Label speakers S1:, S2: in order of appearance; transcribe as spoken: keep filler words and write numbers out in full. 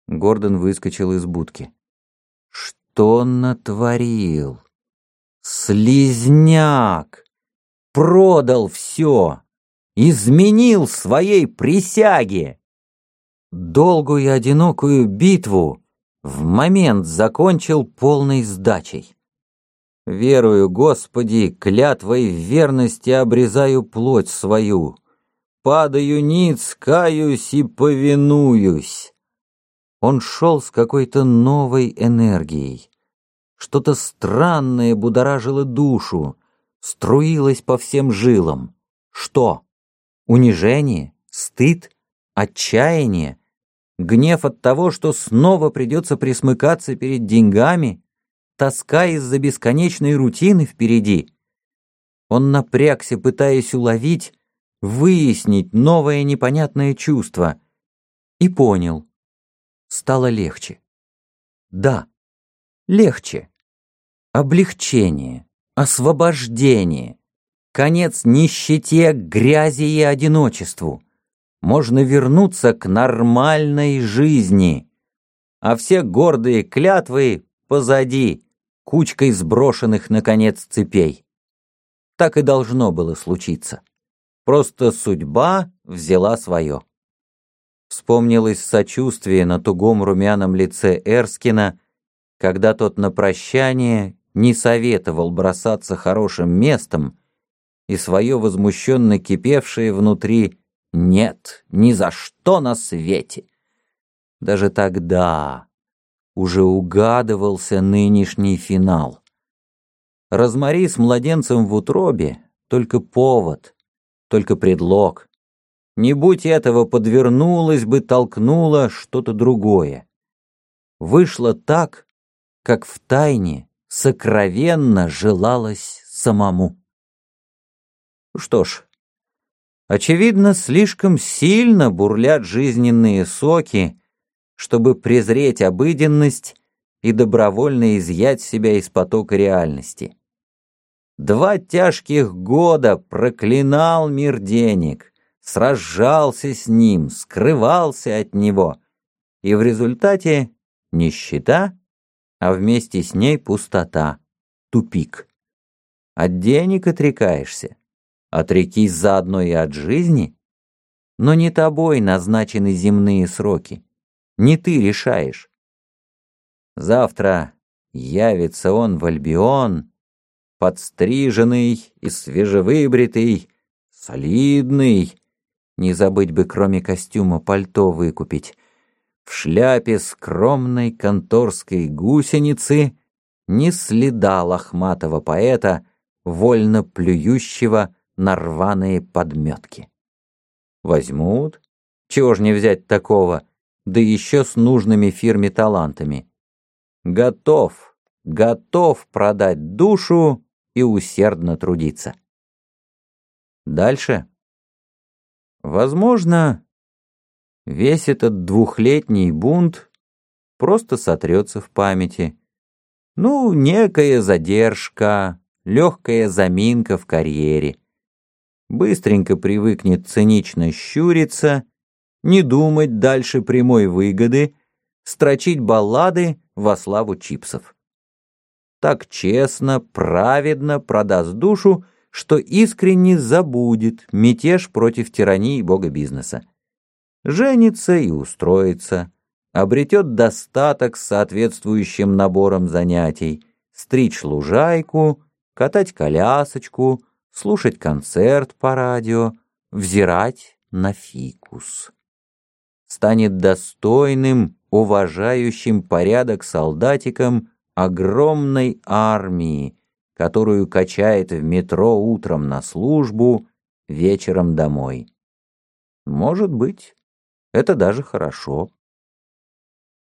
S1: Гордон выскочил из будки. Что он натворил? Слизняк! Продал все! Изменил своей присяге! Долгую и одинокую битву в момент закончил полной сдачей. Верую, Господи, клятвой в верности обрезаю плоть свою. Падаю ниц, каюсь и повинуюсь. Он шел с какой-то новой энергией. Что-то странное будоражило душу, струилось по всем жилам. Что? Унижение? Стыд? Отчаяние? Гнев от того, что снова придется присмыкаться перед деньгами? Тоска из-за бесконечной рутины впереди? Он напрягся, пытаясь уловить, выяснить новое непонятное чувство. И понял. Стало легче. Да, легче. Облегчение, освобождение. Конец нищете, грязи и одиночеству. Можно вернуться к нормальной жизни. А все гордые клятвы позади, кучкой сброшенных, наконец, цепей. Так и должно было случиться. Просто судьба взяла свое. Вспомнилось сочувствие на тугом румяном лице Эрскина, когда тот на прощание не советовал бросаться хорошим местом, и свое возмущенно кипевшее внутри «нет, ни за что на свете». Даже тогда уже угадывался нынешний финал. Розмари с младенцем в утробе — только повод, только предлог. Не будь этого, подвернулось бы, толкнуло что-то другое. Вышло так, как втайне, сокровенно желалось самому. Что ж, очевидно, слишком сильно бурлят жизненные соки, чтобы презреть обыденность и добровольно изъять себя из потока реальности. Два тяжких года проклинал мир денег, сражался с ним, скрывался от него, и в результате нищета, а вместе с ней пустота, тупик. От денег отрекаешься, отрекись заодно и от жизни, но не тобой назначены земные сроки, не ты решаешь. Завтра явится он в Альбион, подстриженный и свежевыбритый, солидный, не забыть бы кроме костюма пальто выкупить, в шляпе скромной конторской гусеницы, ни следа лохматого поэта, вольно плюющего на рваные подметки. Возьмут, чего ж не взять такого, да еще с нужными фирме талантами. Готов, готов продать душу и усердно трудиться. Дальше. Возможно, весь этот двухлетний бунт просто сотрется в памяти. Ну, некая задержка, легкая заминка в карьере. Быстренько привыкнет цинично щуриться, не думать дальше прямой выгоды, строчить баллады во славу чипсов. Так честно, праведно продаст душу, что искренне забудет мятеж против тирании бога бизнеса. Женится и устроится, обретет достаток с соответствующим набором занятий, стричь лужайку, катать колясочку, слушать концерт по радио, взирать на фикус. Станет достойным, уважающим порядок солдатиком огромной армии, которую качает в метро утром на службу, вечером домой. Может быть, это даже хорошо.